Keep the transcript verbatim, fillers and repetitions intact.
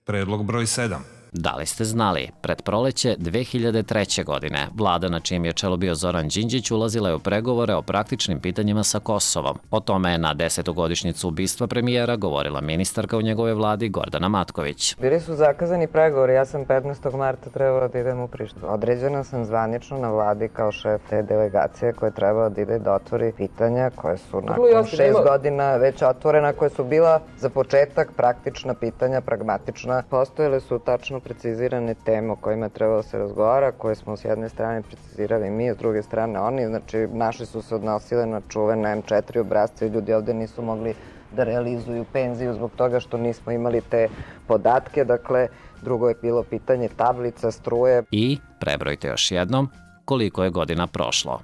Predlog broj sedam. Da li ste znali, pred proleće dve hiljade treće. godine vlada na čijem je čelu bio Zoran Đinđić ulazila je u pregovore o praktičnim pitanjima sa Kosovom. O tome je na desetogodišnjicu ubistva premijera govorila ministarka u njegove vladi Gordana Matković. Bili su zakazani pregovori, ja sam petnaestog marta trebala da idem u Prištinu. Određena sam zvanično na vladi kao šef te delegacije koja je trebala da ide da otvori pitanja koje su nakon šest godina već otvorena, koje su bila za početak praktična pitanja, pragmatična. Postojele su tačno precizirane teme o kojima je trebalo da se razgovara, koje smo s jedne strane precizirali mi, s druge strane oni. Znači, naše su se odnosile na čuvene em četiri obrazce i ljudi ovde nisu mogli da realizuju penziju zbog toga što nismo imali te podatke. Dakle, drugo je bilo pitanje tablica, struje. I, prebrojte još jednom, koliko je godina prošlo.